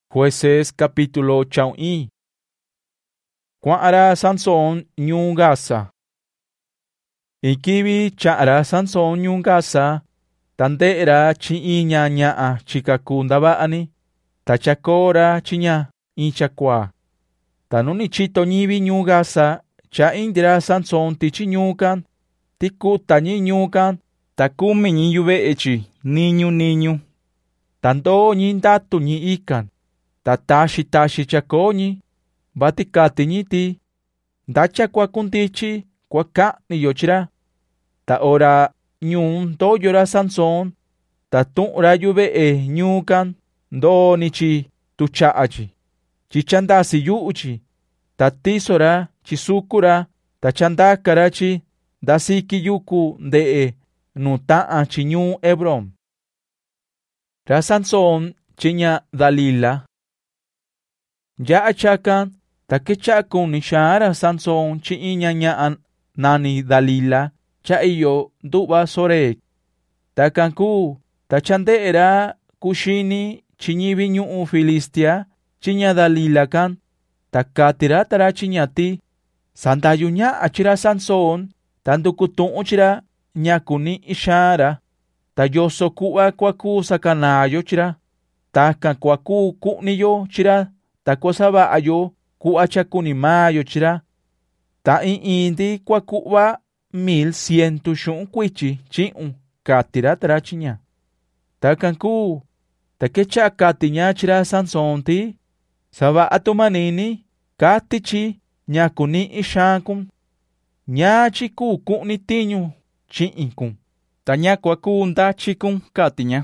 Jueces capítulo chau'i. Cua'ara Sansón ñuu Gaza. Ikivi cha'ara Sansón ñuu Gaza, tande'era chi'i ña'a chikaku ndava'ani, tachakora chiña ichakua. Tanuni chito ñivi ñuu Gaza, cha'indira Sansón tichi ñuukan, tikuta ñuukan, takumi ñi yuve'echi niñu. Tando ñi ndatu ñi ikan. Tashi chakoñi, batikati ñiti, ndacha kuakuntichi, kuaka'ni yochira. Ta ora ñun doyora Sansón, ta tu'ra yuve'e ñuukan, ndonichi tucha'achi, chichandasi yu'uchi, ta tisora chisukura, ta chandakarachi, dasiki yuku nde'e nuta'a ñuu Hebrón. Ra Sansón chiña Dalila. Ya chakan, takechakun ni shara Sansón chi'iña ña'an nani Dalila, cha'iyo du'ba sore. Takanku, tachande'era kushini chiñivi ñu'u Filistia, chiña Dalila kan, takatira tara chiñati, sandayu ña'a chira Sansón, tandukutu'u chira ñakuni ishara, tayoso ku'a kuaku sakanayo chira, takan kuaku ku'niyo chira, takosaba ayo ku'achakuni mayo chira. Ta indi kuaku'va 1100 xu'un kuichi chi'un katira tara chiña. Takanku, takecha katiña chira Sansón ti, saba atumanini, katichi ñakuni ishankun, ñachi ku'ni tiñu chi'inkun, ta ñakuaku ndachikun katiña.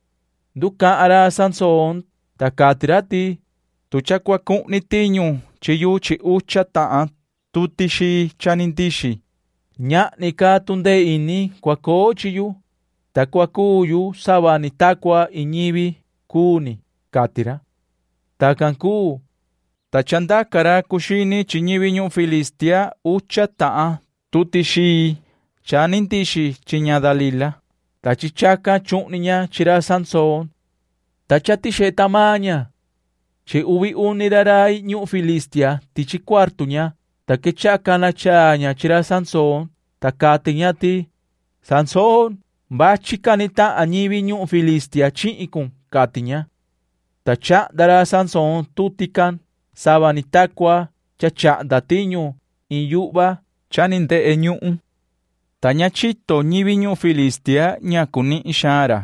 Duka'ara Sansón, takatira ti, tuchakua ku'ni tiñu chiyu chi ucha ta'a tutishi chanindishi. Ña'ni ka tunde ini kuako chiyu, takuakuyu sabani takua iñivi kuni katira. Takanku, tachandakara kushini chiñivi ñu'u Filistia ucha ta'a tutishi chanindishi chiña Dalila. Tachichaka chu'niña chira Sansón, tachatishe tamaña. Che ubi unirarai ñu'u Filistia tichi cuartuña, takechakana chaña chira Sansón, takatiña ti, Sansón, bachikanita añivi ñu'u Filistia chi'ikun katiña. Tacha'dara Sansón tutikan, sabanitakua, chacha'da tiñu, iyu'ba, chaninde'e ñu'u. Tañachito ñivi ñu'u Filistia ñakuni ishara.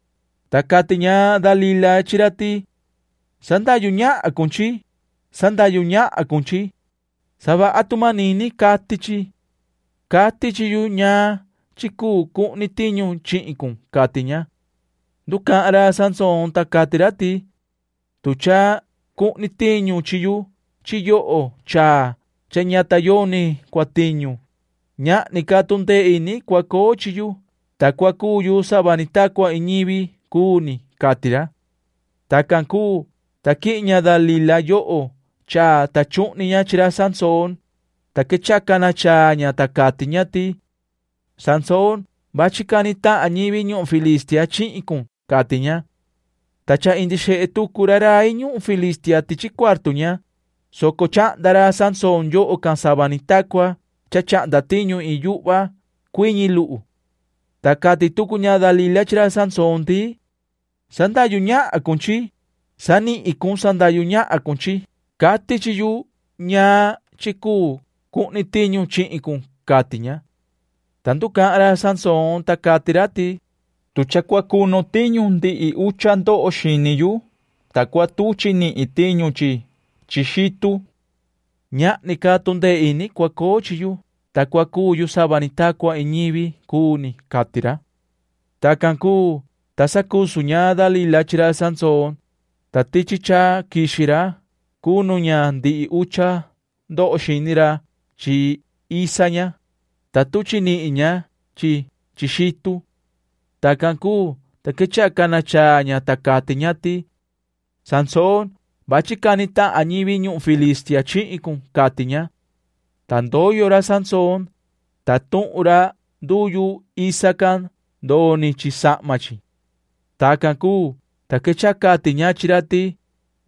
Takatiña Dalila chirati, sandayu ña'a kunchi, saba atumanini katichi yu ña chiku ku'ni tiñu chi'ikun katiña. Duka'ara Sansón takatirati, tucha ku'ni tiñu chiyu, chiyo'o cha ñatayoni kuatiñu, ña'ni katunde ini kuako chiyu, takuakuyu sabanitakua iñivi kuni katira. Takanku, taki'ña Dalila yo'o, cha tachu'niña chira Sansón, takechakana chaña takatiña ti, Sansón, bachikanita añivi ñu'u Filistia chi'ikun katiña. Tacha indishe'e tukurarai ñu'u Filistia tichi cuartuña, soko cha'dara Sansón yo'o kan sabanitakua, chacha'da tiñu iyu'ba, kuiñi lu'u. Takati tukuña Dalila chira Sansón ti, sandayu ña'a kunchi, sani ikun sandayu ña'a kunchi, katichi yu ña chiku ku'ni tiñu chi'ikun katiña. Tanduka'ara Sansón takatirati, tuchakuakuno tiñu ndi'i ucha ndo'o xiniyu, takuatuchi ni'i tiñu chixitu. Ña'ni katunde ini kuako chiyu, takuakuyu sabanitakua iñivi kuni katira. Takanku, tasakusuña Dalila chira Sansón, tatichicha kishira, kunuña ndi'i ucha ndo'o xinira chi isaña, tatuchi ni'iña chixitu. Takanku, takechakana chaña takatiña ti, Sansón, bachikanita añivi ñu'u Filistia chi'ikun katiña. Tandoyora Sansón, tatu'ra duyu isakan doni chisa'machi. Takanku, takechakatiña chirati,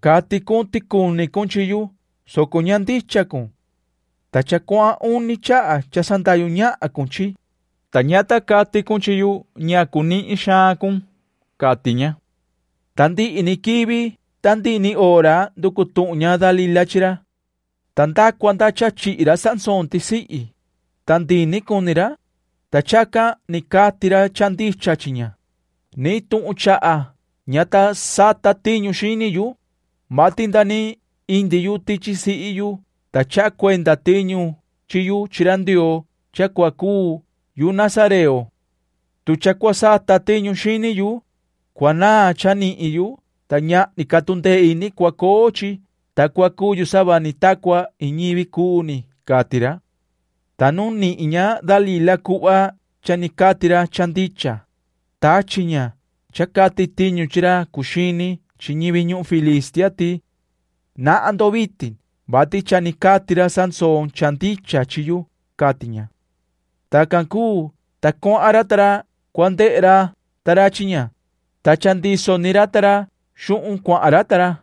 kati kun tikuni kun chiyu, soko nyandicha kun. Ta chakua uni chaa chasantayu nyaa kun chi. Ta nyata kati kun chiyu nyakuni isha kun kati nya. Tandi ini kibi, tandi ini ora dukutu nya Dalila chira. Tanda kwanda chachira Sansón tisii. Tandi ini kunira, ta chaka ni katira chandicha chinya. Ni tu chaa nyata sata tiñu shini yu, matindani indi yu tichi si yu, ta cha kwenda tiñu chiyu chirandio, chakwa ku yu Nazareo. Tu chakwa sata tiñu shini yu, kwana chani yu, ta nya ni katunde ini kwa kochi, ta kwa ku yu sabani takwa inyibi kuni katira. Tanun ni inya Dalila kuwa chani katira chandicha. Ta chinya. Chakati tiñu chira kushini chinyibi nyu Filistia ti. Na ando vitin, bati chani katira Sansón chandicha chiyu katinya. Ta kanku, ta kon aratara, kwande era tara chinya. Ta chandi soniratara, shu'un kwa aratara.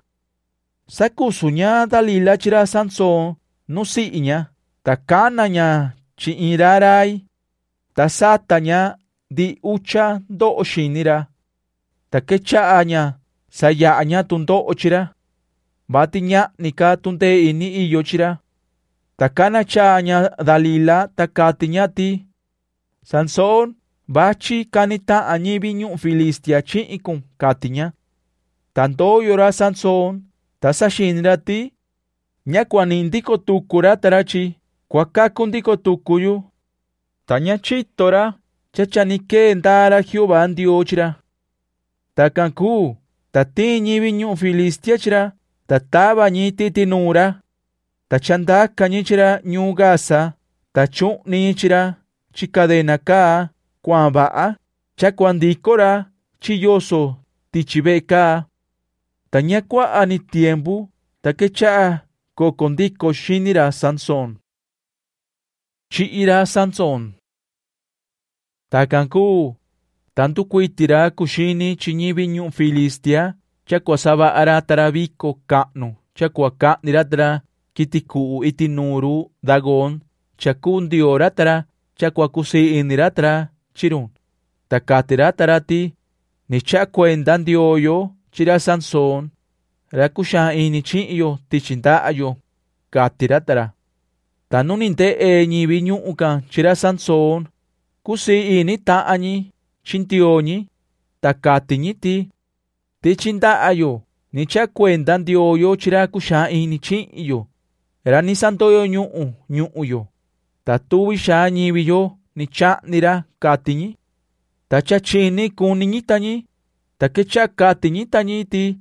Sakusunya Dalila chira Sansón, nusi inya. Ta kananya chi irarai. Ta satanya di ucha do oshinira. Ta kechaanya sayaanya tundo ochira. Batinya nika tunde ini iyo chira. Ta kana chaanya Dalila ta katinya ti. Sansón bachi kanita anyibi nyu Filistia chi ikun katinya. Tanto yora Sansón ta sashinira ti. Nya kwanindiko tukura tarachi. Kwakakundiko tukuyu. Ta nya chitora chachanike ndara Jehová ndio chira. Ta kanku, ta tiñi nyu Filistia chira, ta taba nyi titinura, ta chandaka nyi chira nyu Gaza, ta chukni chira, chikadena ka, kwambaa, chakwandikora, chiyoso, tichibeka, ta nyakwa ani tiembu, ta kecha, kokondiko shinira Sansón. Chiira Sansón. Ta kanku, tanto kuitira kushini chinyibi nyu Filistia, chakwa saba aratara biko kanu, chakwa kaniratara, kitiku itinuru, dagon, chakundi oratara, chakwa kusi iniratara, chirun. Takatiratara ti, ni chakwa endandi oyo, chira Sansón, rakusha ini chiyo, tichinda ayo, katiratara. Tanuninte nyibi nyu uka, chira Sansón, kusi ini taani, chintionyi, takatiñi ti. Tichinda ayo, ni chakwenda ndioyo chira kusha ini chiyo. Era ni santoyo nyu yo. Tatuwi sha nyibiyo ni chanira katiñi. Tachachini kuniñitañi. Takecha katiñitañi ti.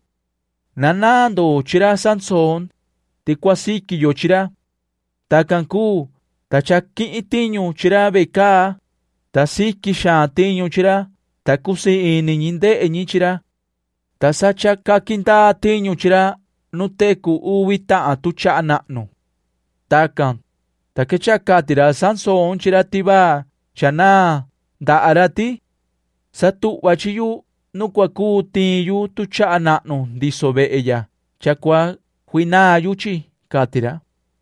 Nanando chira Sansón, tikwasiki yo chira. Takanku, tachaki itiñu chira beka. Tasiki sha tiñu chira, takusi ini nyinde enyi chira. Tasacha kakinta tiñu chira, nuteku uwita atucha anaknu. Takan, takecha katira Sansón chira tiba, chana, da arati. Satu wachiyu, nukwaku tiyu tucha anaknu, disobe ella. Chakwa, huina yuchi, katira.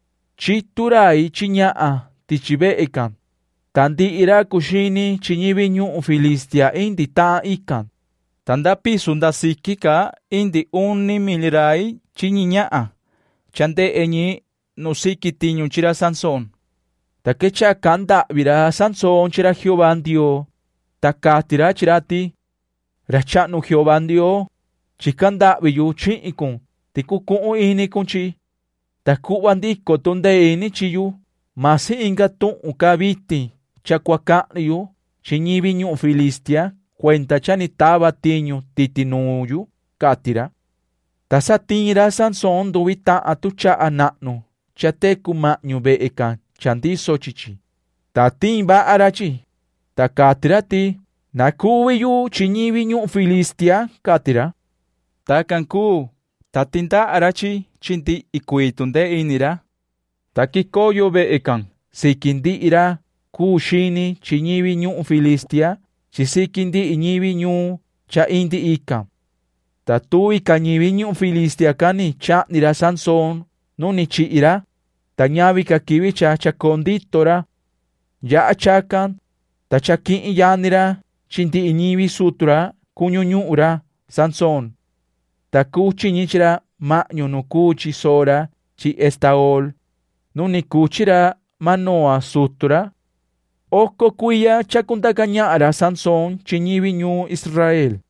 Chiturai chinyaa, tichibe ekan. Tandi ira kushini chinyibi nyu Filistia indi ta ikan. Tanda pisunda sikika indi uni milirai chinyiñaa. Chande enyi nusiki tiñu chira Sansón. Takecha kanda vira Sansón chira Jehová ndio. Takatira chirati. Rachanu Jehová ndio. Chikanda viyu chi ikun. Tikukuu ini kunchi. Takubandiko tunde ini chiyu. Masi inga tu ukabiti. Chakwakaniyu, chinyibi nyu Filistia, cuenta chanitaba tiñu titinuyu, katira. Tasatira Sansón dubita atucha anaknu, chateku ma'nyu be'ekan, chandiso chichi. Tatimba arachi, takatira ti, nakuwiyu chinyibi nyu Filistia, katira. Takanku, tatinda arachi, chinti ikuitunde inira. Takikoyo be'ekan, sikindi ira, kushini chinyibi nyu Filistia, chisikindi inyibi nyu cha indi ikam. Tatui kañiviñu Filistia kani cha'nira Sansón, nuni chi'ira, tañavi kakivicha chakonditora, ya'a chakan, tachaki'i yanira, chinti iñivi sutura, kuñuñu'ura, Sansón. Takuchiñichira ma'ñu nukuchi sora, chi Estaol, nuni kuchira Manoa sutura. Oko kuiya chakuntakaña'ara Sansón chiñivi ñu Israel.